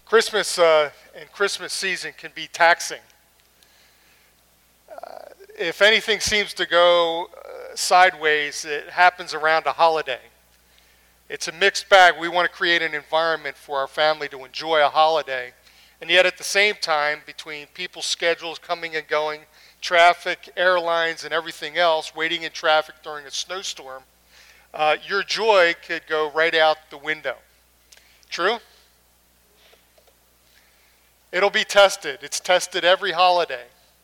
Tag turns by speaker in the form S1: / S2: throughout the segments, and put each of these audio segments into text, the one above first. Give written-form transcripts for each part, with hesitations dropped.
S1: Christmas and Christmas season can be taxing. If anything seems to go sideways, it happens around a holiday. It's a mixed bag. We want to create an environment for our family to enjoy a holiday. And yet at the same time, between people's schedules coming and going, traffic, airlines, and everything else, waiting in traffic during a snowstorm, your joy could go right out the window. True? It'll be tested. It's tested every holiday.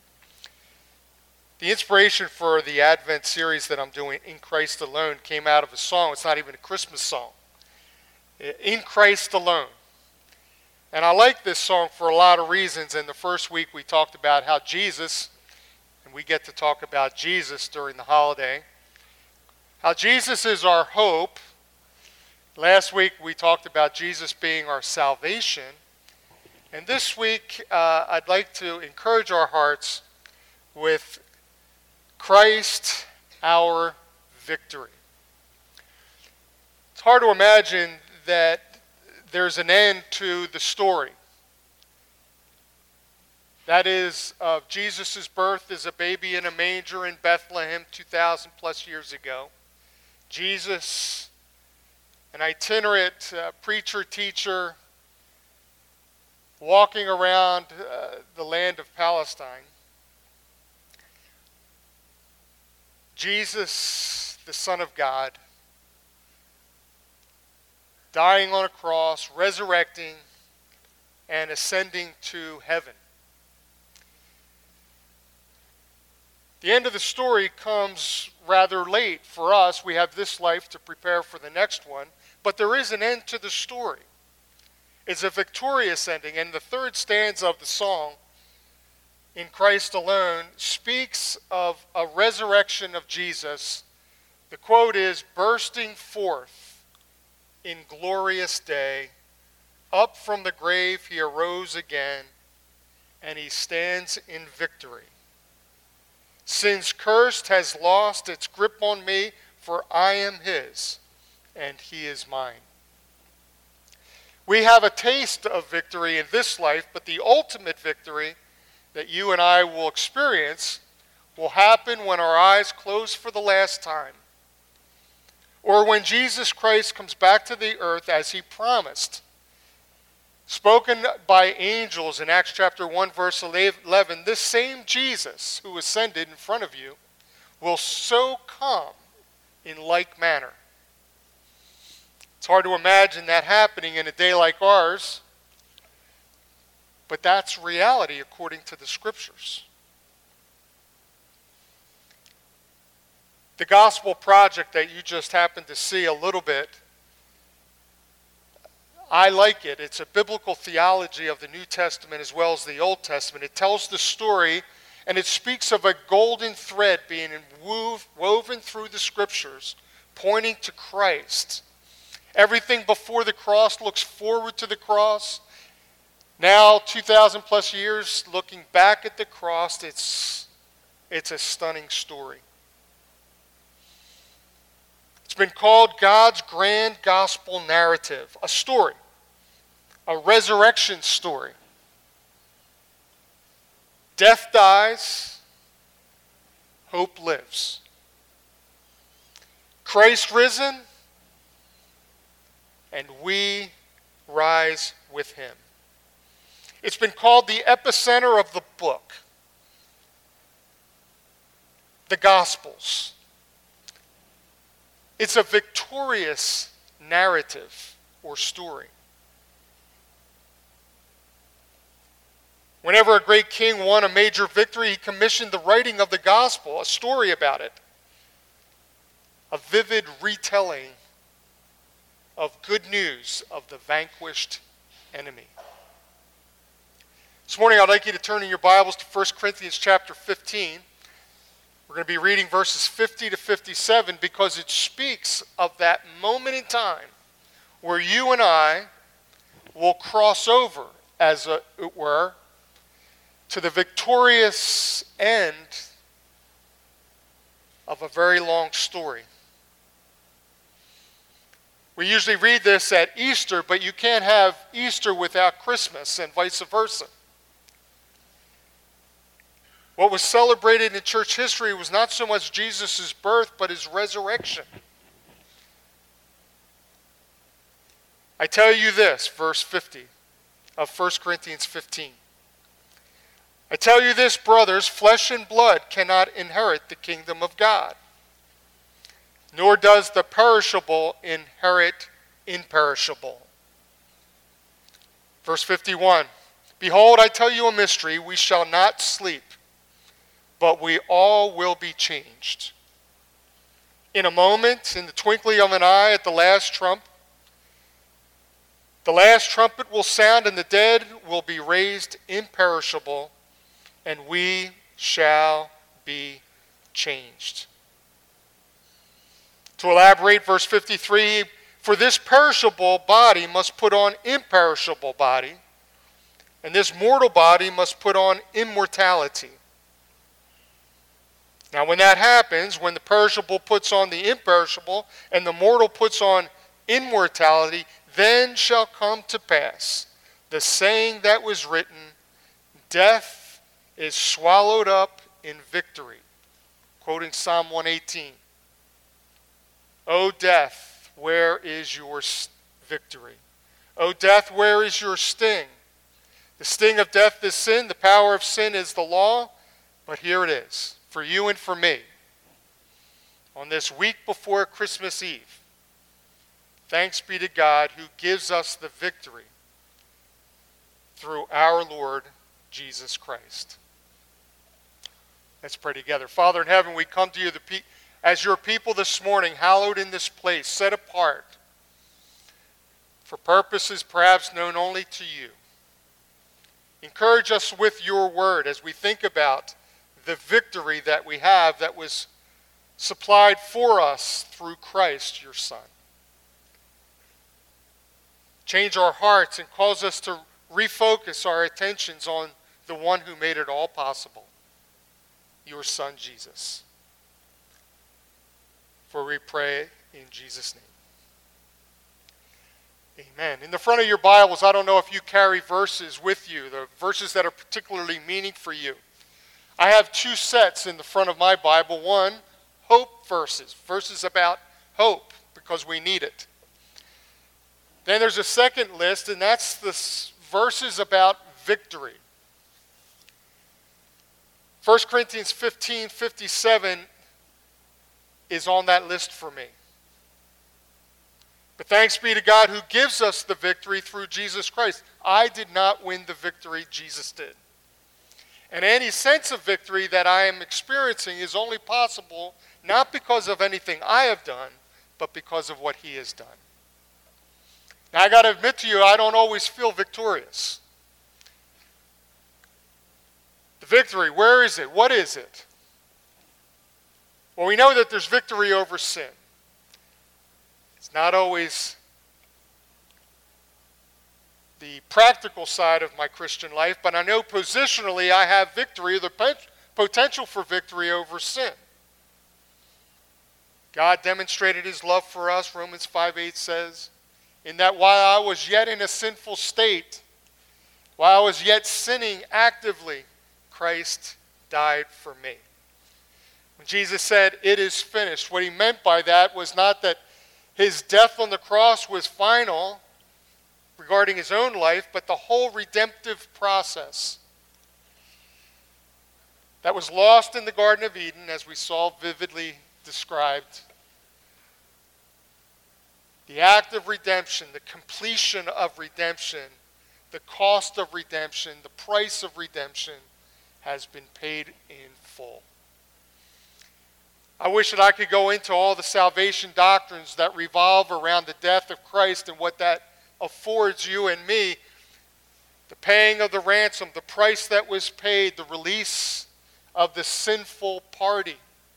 S1: The inspiration for the Advent series that I'm doing, In Christ Alone, came out of a song. It's not even a Christmas song. In Christ Alone. And I like this song for a lot of reasons. And the first week we talked about how Jesus, and we get to talk about Jesus during the holiday, how Jesus is our hope. Last week we talked about Jesus being our salvation. And this week I'd like to encourage our hearts with Christ, our victory. It's hard to imagine that there's an end to the story. That is of Jesus' birth as a baby in a manger in Bethlehem 2,000 plus years ago. Jesus, an itinerant preacher, teacher, walking around the land of Palestine. Jesus, the Son of God, dying on a cross, resurrecting, and ascending to heaven. The end of the story comes rather late for us. We have this life to prepare for the next one, but there is an end to the story. It's a victorious ending, and the third stanza of the song, In Christ Alone, speaks of a resurrection of Jesus. The quote is, bursting forth in glorious day, up from the grave he arose again, and he stands in victory. Sin's curse has lost its grip on me, for I am his, and he is mine. We have a taste of victory in this life, but the ultimate victory that you and I will experience will happen when our eyes close for the last time, or when Jesus Christ comes back to the earth as he promised. Spoken by angels in Acts chapter 1 verse 11, this same Jesus who ascended in front of you will so come in like manner. It's hard to imagine that happening in a day like ours, but that's reality according to the Scriptures. The Gospel Project that you just happened to see a little bit, I like it. It's a biblical theology of the New Testament as well as the Old Testament. It tells the story, and it speaks of a golden thread being woven through the Scriptures, pointing to Christ. Everything before the cross looks forward to the cross. Now, 2,000 plus years, looking back at the cross, it's a stunning story. It's been called God's grand gospel narrative, a story, a resurrection story. Death dies, hope lives. Christ risen, and we rise with him. It's been called the epicenter of the book, the Gospels. It's a victorious narrative or story. Whenever a great king won a major victory, he commissioned the writing of the gospel, a story about it, a vivid retelling of good news of the vanquished enemy. This morning I'd like you to turn in your Bibles to 1 Corinthians chapter 15. We're going to be reading verses 50 to 57 because it speaks of that moment in time where you and I will cross over, as it were, to the victorious end of a very long story. We usually read this at Easter, but you can't have Easter without Christmas and vice versa. What was celebrated in church history was not so much Jesus' birth, but his resurrection. I tell you this, verse 50 of 1 Corinthians 15. I tell you this, brothers, flesh and blood cannot inherit the kingdom of God, nor does the perishable inherit imperishable. Verse 51, behold, I tell you a mystery, we shall not sleep, but we all will be changed. In a moment, in the twinkling of an eye, at the last trump, the last trumpet will sound, and the dead will be raised imperishable, and we shall be changed. To elaborate, verse 53, for this perishable body must put on imperishable body, and this mortal body must put on immortality. Now when that happens, when the perishable puts on the imperishable, and the mortal puts on immortality, then shall come to pass the saying that was written, death is swallowed up in victory. Quoting Psalm 118. O death, where is your victory? O death, where is your sting? The sting of death is sin, the power of sin is the law, but here it is, for you and for me, on this week before Christmas Eve. Thanks be to God who gives us the victory through our Lord Jesus Christ. Let's pray together. Father in heaven, we come to you as your people this morning, hallowed in this place, set apart for purposes perhaps known only to you. Encourage us with your word as we think about the victory that we have that was supplied for us through Christ, your Son. Change our hearts and cause us to refocus our attentions on the one who made it all possible, your Son, Jesus. For we pray in Jesus' name. Amen. In the front of your Bibles, I don't know if you carry verses with you, the verses that are particularly meaning for you. I have two sets in the front of my Bible. One, hope verses, verses about hope, because we need it. Then there's a second list, and that's the verses about victory. 1 Corinthians 15:57 is on that list for me. But thanks be to God who gives us the victory through Jesus Christ. I did not win the victory, Jesus did. And any sense of victory that I am experiencing is only possible not because of anything I have done, but because of what he has done. Now I got to admit to you, I don't always feel victorious. The victory, where is it? What is it? Well, we know that there's victory over sin. It's not always the practical side of my Christian life, but I know positionally I have victory, the potential for victory over sin. God demonstrated his love for us, Romans 5:8 says, in that while I was yet in a sinful state, while I was yet sinning actively, Christ died for me. When Jesus said, it is finished, what he meant by that was not that his death on the cross was final regarding his own life, but the whole redemptive process that was lost in the Garden of Eden, as we saw vividly described. The act of redemption, the completion of redemption, the cost of redemption, the price of redemption has been paid in full. I wish that I could go into all the salvation doctrines that revolve around the death of Christ and what that affords you and me. The paying of the ransom, the price that was paid, the release of the sinful party.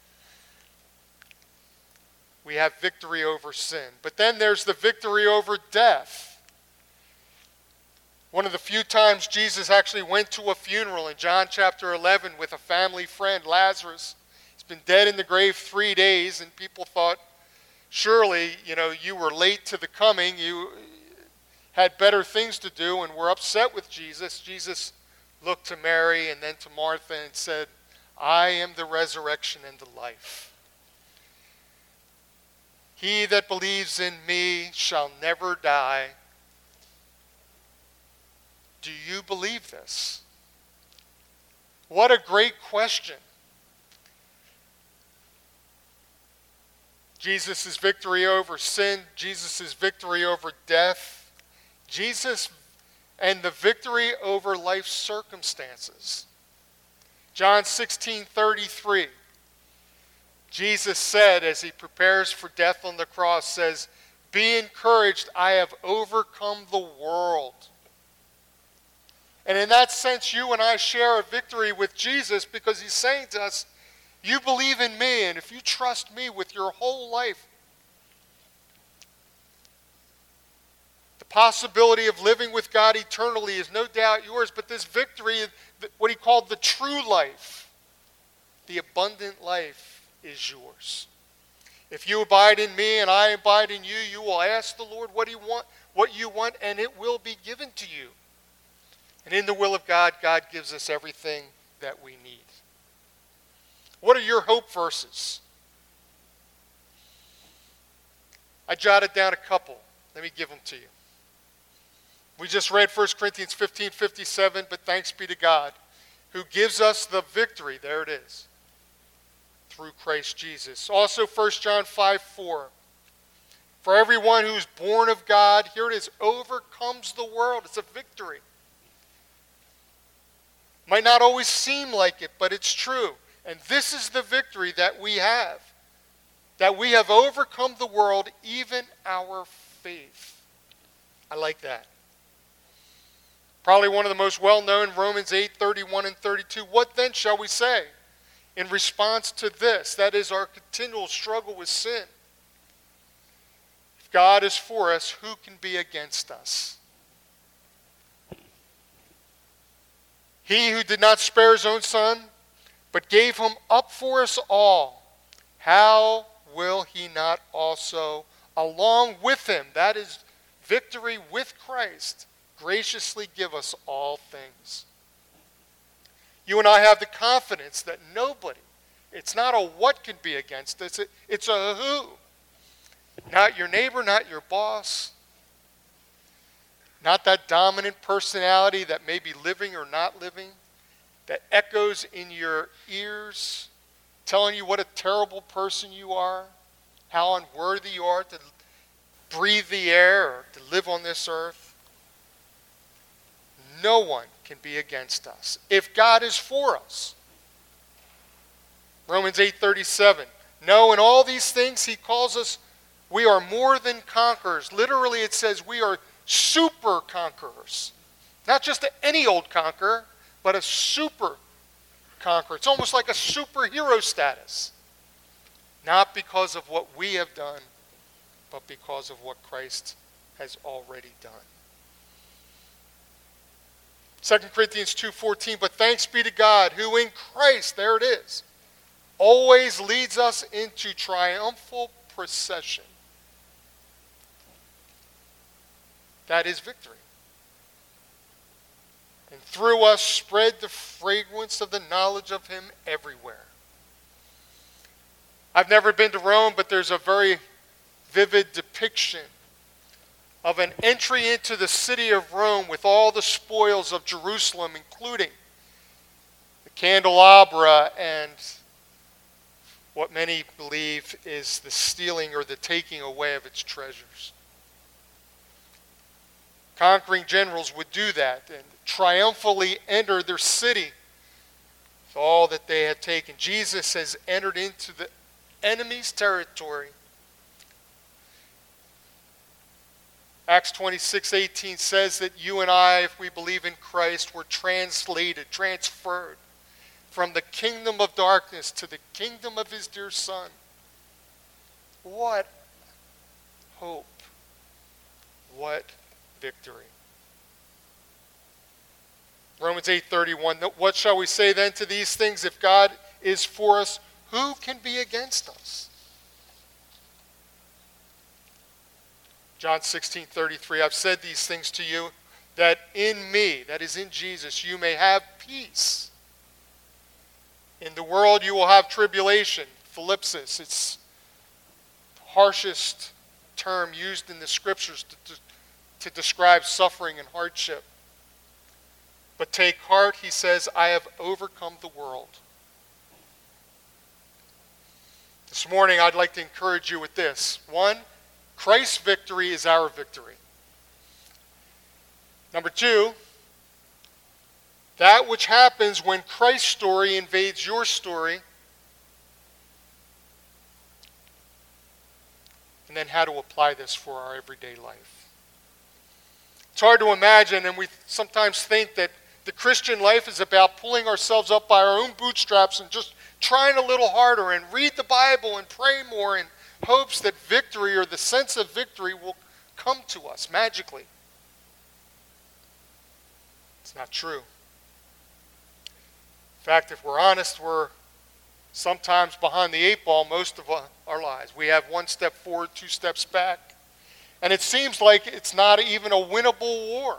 S1: We have victory over sin. But then there's the victory over death. One of the few times Jesus actually went to a funeral in John chapter 11 with a family friend, Lazarus. He's been dead in the grave 3 days, and people thought, Surely, you were late to the coming. You had better things to do and were upset with Jesus. Jesus looked to Mary and then to Martha and said, I am the resurrection and the life. He that believes in me shall never die. Do you believe this? What a great question. Jesus' victory over sin, Jesus' victory over death, Jesus and the victory over life's circumstances. John 16:33. Jesus said as he prepares for death on the cross, says, be encouraged, I have overcome the world. And in that sense, you and I share a victory with Jesus because he's saying to us, you believe in me, and if you trust me with your whole life, the possibility of living with God eternally is no doubt yours, but this victory, what he called the true life, the abundant life, is yours. If you abide in me and I abide in you, you will ask the Lord what you want, and it will be given to you. And in the will of God, God gives us everything that we need. What are your hope verses? I jotted down a couple. Let me give them to you. We just read 1 Corinthians 15:57, but thanks be to God, who gives us the victory, there it is, through Christ Jesus. Also 1 John 5:4. For everyone who's born of God, here it is, overcomes the world. It's a victory. Might not always seem like it, but it's true. And this is the victory that we have overcome the world, even our faith. I like that. Probably one of the most well-known, Romans 8:31 and 32. What then shall we say in response to this? That is our continual struggle with sin. If God is for us, who can be against us? He who did not spare his own son, but gave him up for us all, how will he not also, along with him, that is victory with Christ, graciously give us all things? You and I have the confidence that nobody, it's not a what can be against us, it's a who. Not your neighbor, not your boss, not that dominant personality that may be living or not living, that echoes in your ears, telling you what a terrible person you are, how unworthy you are to breathe the air or to live on this earth. No one can be against us if God is for us. Romans 8:37. No, in all these things he calls us, we are more than conquerors. Literally it says we are super conquerors. Not just any old conqueror, but a super conqueror. It's almost like a superhero status. Not because of what we have done, but because of what Christ has already done. 2 Corinthians 2:14, but thanks be to God, who in Christ, there it is, always leads us into triumphal procession. That is victory. And through us spread the fragrance of the knowledge of him everywhere. I've never been to Rome, but there's a very vivid depiction of an entry into the city of Rome with all the spoils of Jerusalem, including the candelabra and what many believe is the stealing or the taking away of its treasures. Conquering generals would do that and triumphantly enter their city with all that they had taken. Jesus has entered into the enemy's territory. Acts 26:18 says that you and I, if we believe in Christ, were translated, transferred from the kingdom of darkness to the kingdom of his dear Son. What hope. What victory. Romans 8:31, what shall we say then to these things? If God is for us, who can be against us? John 16:33, I've said these things to you, that in me, that is in Jesus, you may have peace. In the world you will have tribulation. Thlipsis, it's the harshest term used in the scriptures to describe suffering and hardship. But take heart, he says, I have overcome the world. This morning I'd like to encourage you with this. 1, Christ's victory is our victory. Number 2, that which happens when Christ's story invades your story. And then how to apply this for our everyday life. It's hard to imagine, and we sometimes think that the Christian life is about pulling ourselves up by our own bootstraps and just trying a little harder and read the Bible and pray more in hopes that victory or the sense of victory will come to us magically. It's not true. In fact, if we're honest, we're sometimes behind the 8 ball most of our lives. We have 1 step forward, 2 steps back. And it seems like it's not even a winnable war.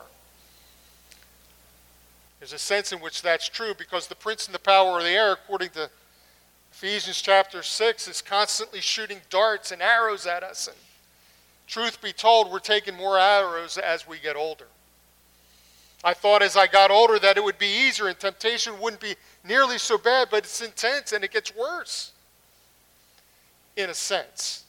S1: There's a sense in which that's true because the prince and the power of the air, according to Ephesians chapter 6, is constantly shooting darts and arrows at us. And truth be told, we're taking more arrows as we get older. I thought as I got older that it would be easier and temptation wouldn't be nearly so bad, but it's intense and it gets worse, in a sense.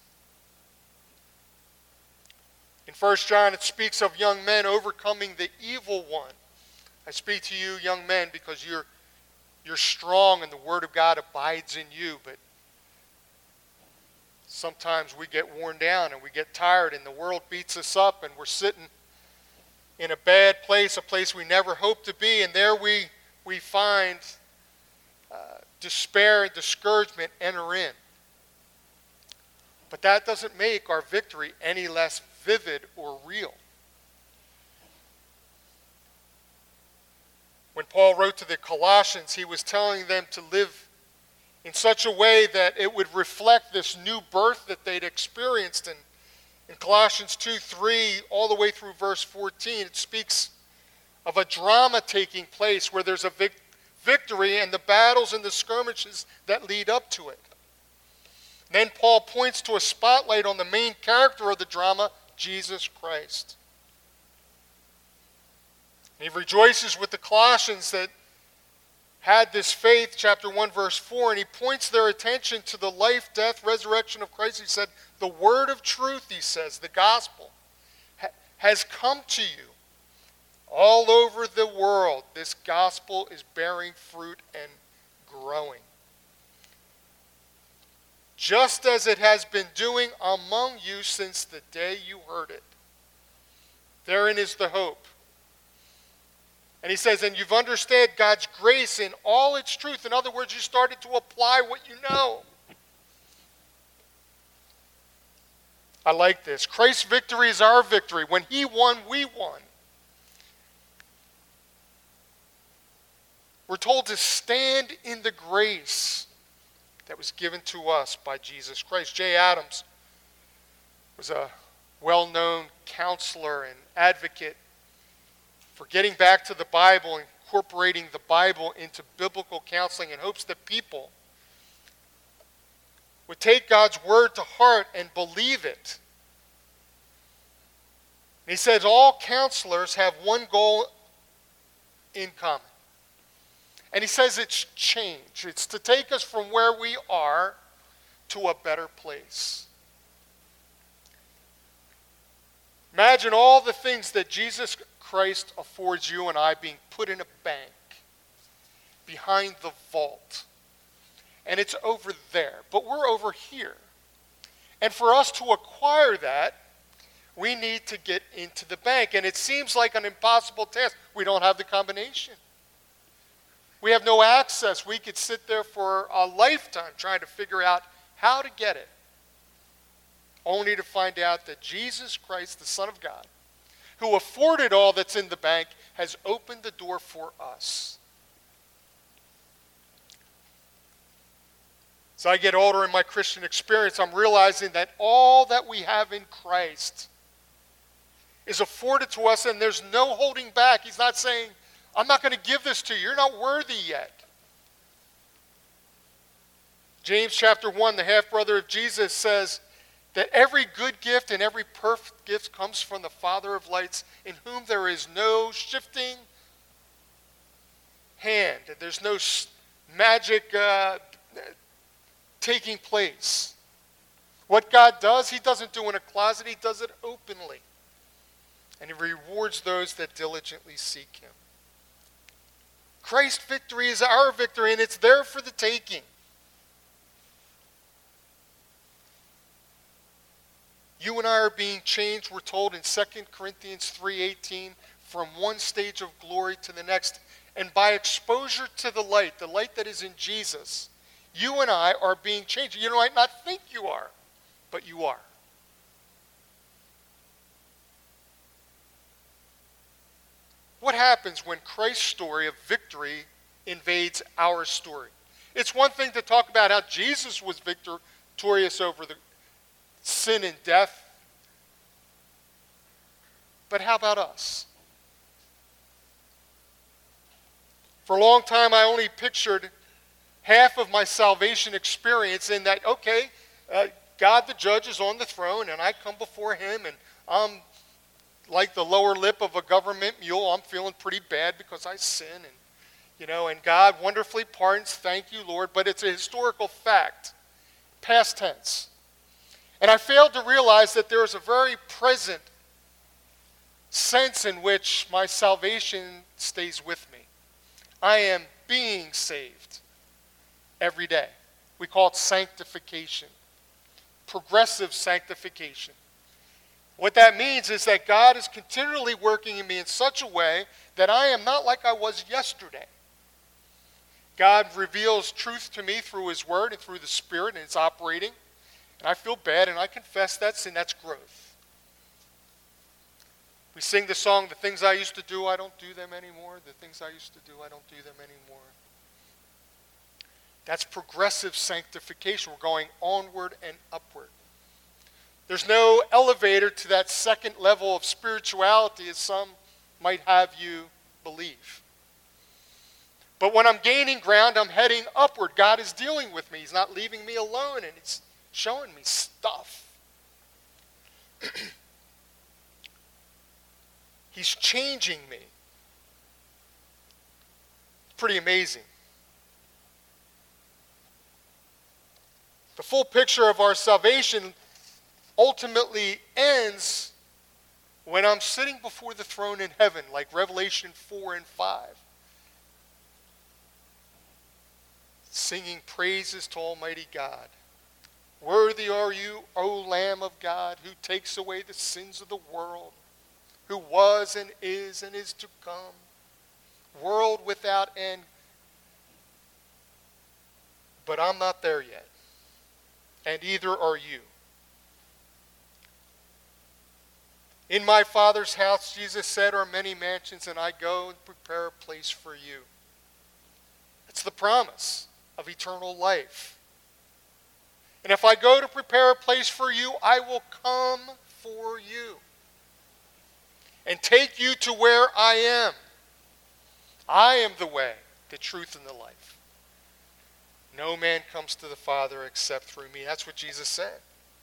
S1: In 1 John, it speaks of young men overcoming the evil one. I speak to you, young men, because you're strong and the Word of God abides in you, but sometimes we get worn down and we get tired and the world beats us up and we're sitting in a bad place, a place we never hoped to be, and there we find despair and discouragement enter in. But that doesn't make our victory any less vivid or real. When Paul wrote to the Colossians, he was telling them to live in such a way that it would reflect this new birth that they'd experienced. And in Colossians 2:3, all the way through verse 14, it speaks of a drama taking place where there's a victory and the battles and the skirmishes that lead up to it. Then Paul points to a spotlight on the main character of the drama, Jesus Christ. And he rejoices with the Colossians that had this faith, chapter 1, verse 4, and he points their attention to the life, death, resurrection of Christ. He said, the word of truth, he says, the gospel, has come to you. All over the world, this gospel is bearing fruit and growing. Just as it has been doing among you since the day you heard it. Therein is the hope. And he says, and you've understood God's grace in all its truth. In other words, you started to apply what you know. I like this. Christ's victory is our victory. When he won, we won. We're told to stand in the grace that was given to us by Jesus Christ. Jay Adams was a well-known counselor and advocate for getting back to the Bible, incorporating the Bible into biblical counseling in hopes that people would take God's word to heart and believe it. And he says all counselors have one goal in common. And he says it's change. It's to take us from where we are to a better place. Imagine all the things that Jesus Christ affords you and I being put in a bank behind the vault. And it's over there, but we're over here. And for us to acquire that, we need to get into the bank. And it seems like an impossible task. We don't have the combination. We have no access. We could sit there for a lifetime trying to figure out how to get it. Only to find out that Jesus Christ, the Son of God, who afforded all that's in the bank, has opened the door for us. As I get older in my Christian experience, I'm realizing that all that we have in Christ is afforded to us, and there's no holding back. He's not saying, I'm not going to give this to you. You're not worthy yet. James chapter 1, the half-brother of Jesus, says that every good gift and every perfect gift comes from the Father of lights, in whom there is no shifting hand. There's no magic taking place. What God does, he doesn't do in a closet. He does it openly. And he rewards those that diligently seek him. Christ's victory is our victory, and it's there for the taking. You and I are being changed, we're told in 2 Corinthians 3:18, from one stage of glory to the next. And by exposure to the light that is in Jesus, you and I are being changed. You might not think you are, but you are. What happens when Christ's story of victory invades our story? It's one thing to talk about how Jesus was victorious over the sin and death. But how about us? For a long time, I only pictured half of my salvation experience in that, okay, God the judge is on the throne, and I come before him, and I'm like the lower lip of a government mule. I'm feeling pretty bad because I sin, and God wonderfully pardons. Thank you, Lord. But it's a historical fact, past tense. And I failed to realize that there is a very present sense in which my salvation stays with me. I am being saved every day. We call it sanctification, progressive sanctification. What that means is that God is continually working in me in such a way that I am not like I was yesterday. God reveals truth to me through his word and through the Spirit, and it's operating. And I feel bad, and I confess that sin. That's growth. We sing the song, the things I used to do, I don't do them anymore. The things I used to do, I don't do them anymore. That's progressive sanctification. We're going onward and upward. There's no elevator to that second level of spirituality, as some might have you believe. But when I'm gaining ground, I'm heading upward. God is dealing with me. He's not leaving me alone, and it's showing me stuff. He's changing me. It's pretty amazing. The full picture of our salvation ultimately ends when I'm sitting before the throne in heaven, like Revelation 4 and 5. Singing praises to Almighty God. Worthy are you, O Lamb of God, who takes away the sins of the world, who was and is to come, world without end. But I'm not there yet, and either are you. In my Father's house, Jesus said, are many mansions, and I go and prepare a place for you. It's the promise of eternal life. And if I go to prepare a place for you, I will come for you and take you to where I am. I am the way, the truth, and the life. No man comes to the Father except through me. That's what Jesus said.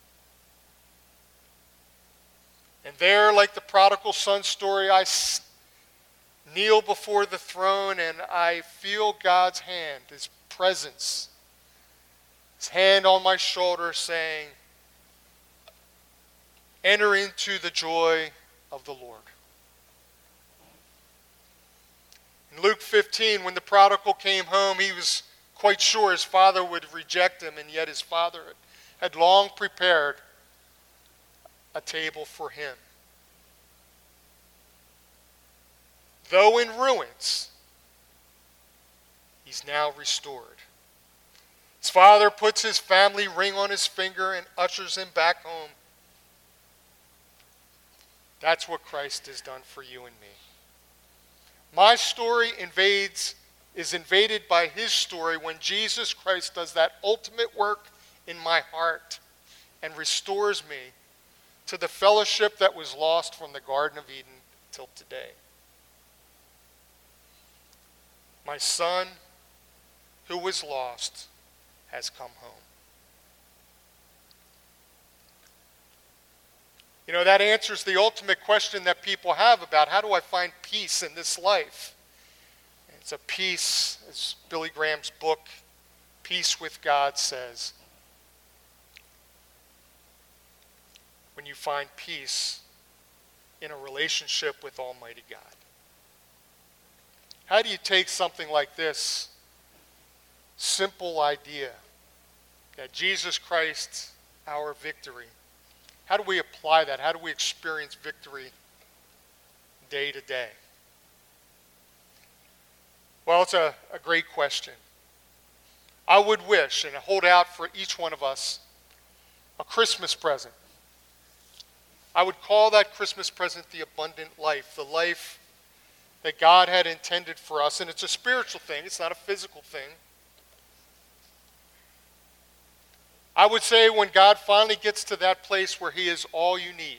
S1: And there, like the prodigal son story, I kneel before the throne and I feel God's hand, his presence, his hand on my shoulder saying, enter into the joy of the Lord. In Luke 15, when the prodigal came home, he was quite sure his father would reject him, and yet his father had long prepared a table for him. Though in ruins, he's now restored. His father puts his family ring on his finger and ushers him back home. That's what Christ has done for you and me. My story is invaded by his story when Jesus Christ does that ultimate work in my heart and restores me to the fellowship that was lost from the Garden of Eden till today. My son, who was lost, has come home. You know, that answers the ultimate question that people have about how do I find peace in this life? It's a peace, as Billy Graham's book, Peace with God, says. When you find peace in a relationship with Almighty God. How do you take something like this simple idea that Jesus Christ, our victory, how do we apply that? How do we experience victory day to day? Well, it's a great question. I would wish and hold out for each one of us a Christmas present. I would call that Christmas present the abundant life, the life that God had intended for us. And it's a spiritual thing. It's not a physical thing. I would say when God finally gets to that place where he is all you need.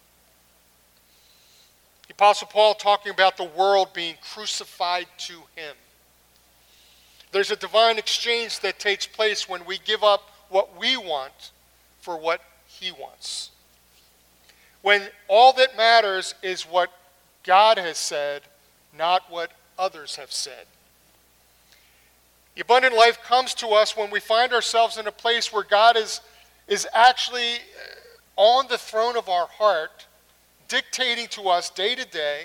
S1: The Apostle Paul talking about the world being crucified to him. There's a divine exchange that takes place when we give up what we want for what he wants. When all that matters is what God has said, not what others have said. The abundant life comes to us when we find ourselves in a place where God is actually on the throne of our heart, dictating to us day to day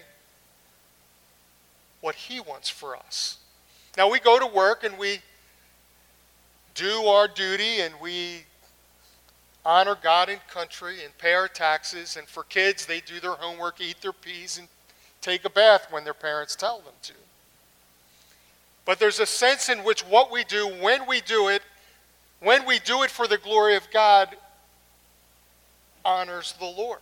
S1: what he wants for us. Now we go to work and we do our duty and we honor God and country and pay our taxes. And for kids, they do their homework, eat their peas, and take a bath when their parents tell them to. But there's a sense in which what we do, when we do it for the glory of God, honors the Lord.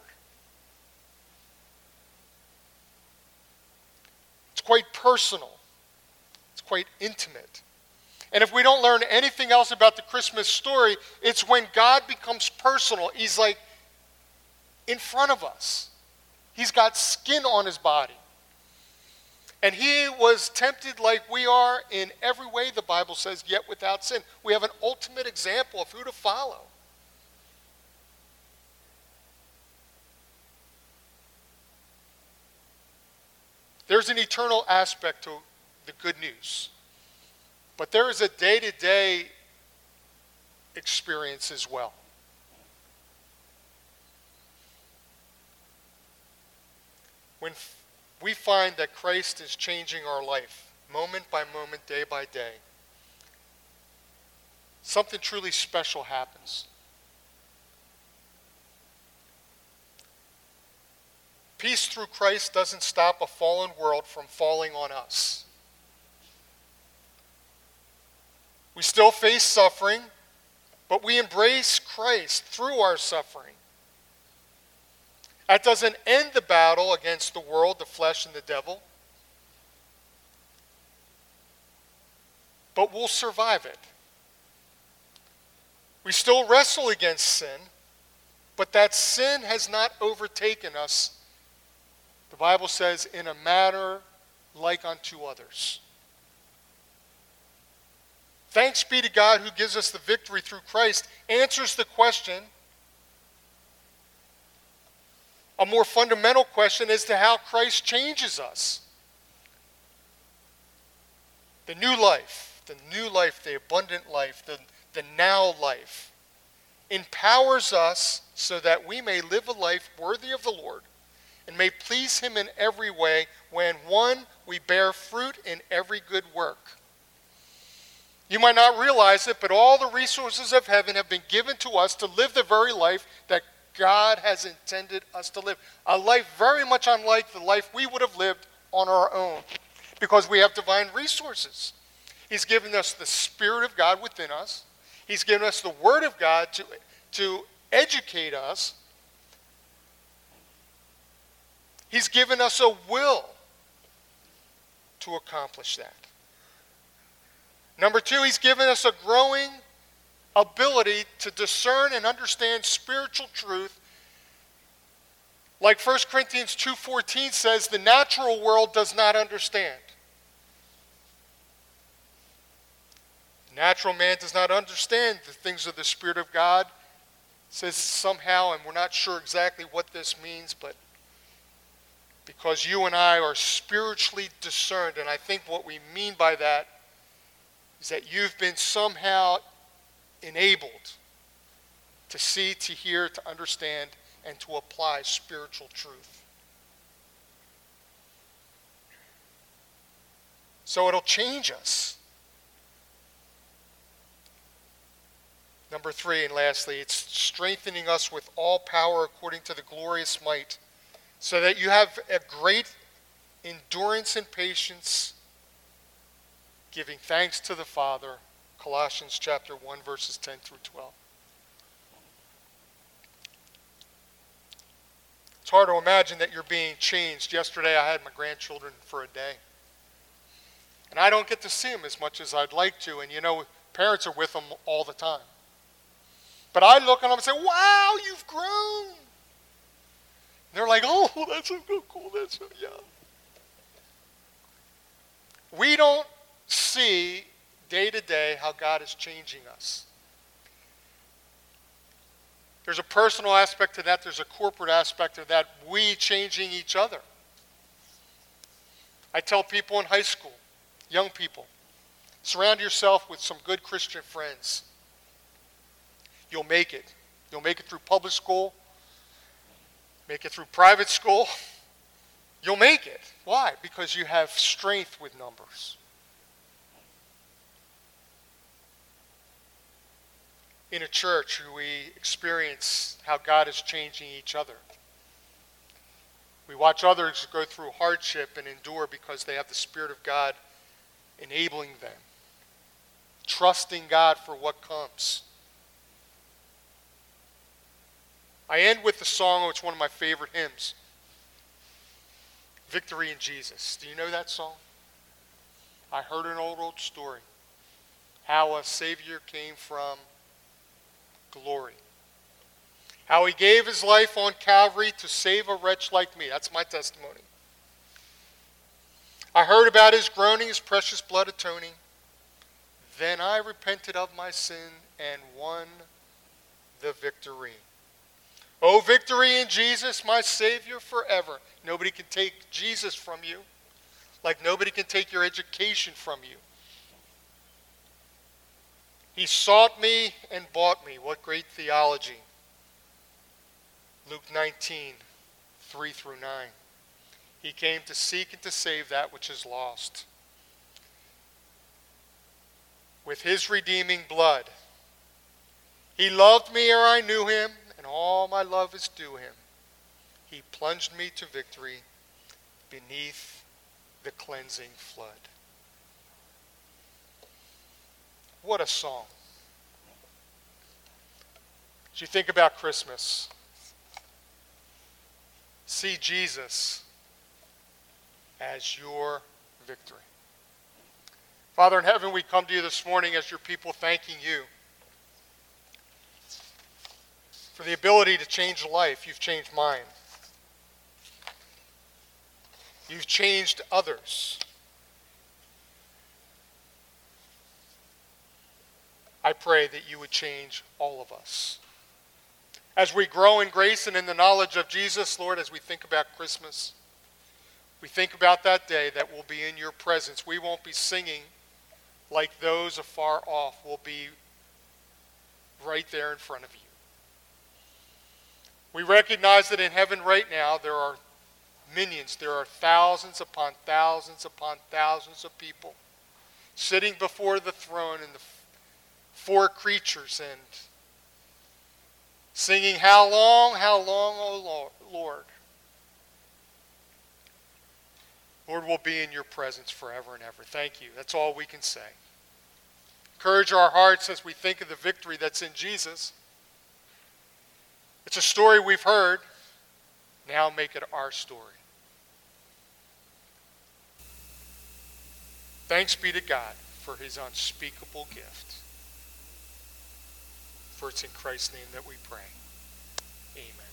S1: It's quite personal. It's quite intimate. And if we don't learn anything else about the Christmas story, it's when God becomes personal. He's like in front of us. He's got skin on his body. And he was tempted like we are in every way, the Bible says, yet without sin. We have an ultimate example of who to follow. There's an eternal aspect to the good news. But there is a day-to-day experience as well. When we find that Christ is changing our life, moment by moment, day by day, something truly special happens. Peace through Christ doesn't stop a fallen world from falling on us. We still face suffering, but we embrace Christ through our suffering. That doesn't end the battle against the world, the flesh, and the devil. But we'll survive it. We still wrestle against sin, but that sin has not overtaken us, the Bible says, in a manner like unto others. Thanks be to God who gives us the victory through Christ, answers the question, a more fundamental question as to how Christ changes us. The new life, the abundant life, the now life, empowers us so that we may live a life worthy of the Lord and may please him in every way when, one, we bear fruit in every good work. You might not realize it, but all the resources of heaven have been given to us to live the very life that God has intended us to live. A life very much unlike the life we would have lived on our own, because we have divine resources. He's given us the Spirit of God within us. He's given us the Word of God to educate us. He's given us a will to accomplish that. Number two, he's given us a growing ability to discern and understand spiritual truth Like 1 Corinthians 2:14 says, the natural world does not understand. The natural man does not understand the things of the Spirit of God. It says somehow, and we're not sure exactly what this means, but because you and I are spiritually discerned, and I think what we mean by that is that you've been somehow enabled to see, to hear, to understand, and to apply spiritual truth. So it'll change us. Number 3, and lastly, it's strengthening us with all power according to the glorious might, so that you have a great endurance and patience, giving thanks to the Father. Colossians chapter 1, verses 10 through 12. It's hard to imagine that you're being changed. Yesterday I had my grandchildren for a day. And I don't get to see them as much as I'd like to. And you know, parents are with them all the time. But I look at them and say, wow, you've grown. And they're like, oh, that's so cool. That's so, yeah. We don't see day to day how God is changing us. There's a personal aspect to that. There's a corporate aspect of that. We changing each other. I tell people in high school, young people, surround yourself with some good Christian friends. You'll make it. You'll make it through public school. Make it through private school. You'll make it. Why? Because you have strength with numbers. In a church, we experience how God is changing each other. We watch others go through hardship and endure because they have the Spirit of God enabling them, trusting God for what comes. I end with the song, it's one of my favorite hymns, Victory in Jesus. Do you know that song? I heard an old story, how a Savior came from glory. How he gave his life on Calvary to save a wretch like me. That's my testimony. I heard about his groaning, his precious blood atoning. Then I repented of my sin and won the victory. Oh, victory in Jesus, my Savior forever. Nobody can take Jesus from you, like nobody can take your education from you. He sought me and bought me. What great theology. Luke 19, 3 through 9. He came to seek and to save that which is lost. With his redeeming blood, he loved me ere I knew him, and all my love is due him. He plunged me to victory beneath the cleansing flood. What a song. As you think about Christmas, see Jesus as your victory. Father in heaven, we come to you this morning as your people thanking you for the ability to change life. You've changed mine. You've changed others. I pray that you would change all of us. As we grow in grace and in the knowledge of Jesus, Lord, as we think about Christmas, we think about that day that we'll be in your presence. We won't be singing like those afar off. We'll be right there in front of you. We recognize that in heaven right now there are minions. There are thousands upon thousands upon thousands of people sitting before the throne and the four creatures and singing, how long, O Lord? Lord, we'll be in your presence forever and ever. Thank you. That's all we can say. Encourage our hearts as we think of the victory that's in Jesus. It's a story we've heard. Now make it our story. Thanks be to God for his unspeakable gift. For it's in Christ's name that we pray. Amen.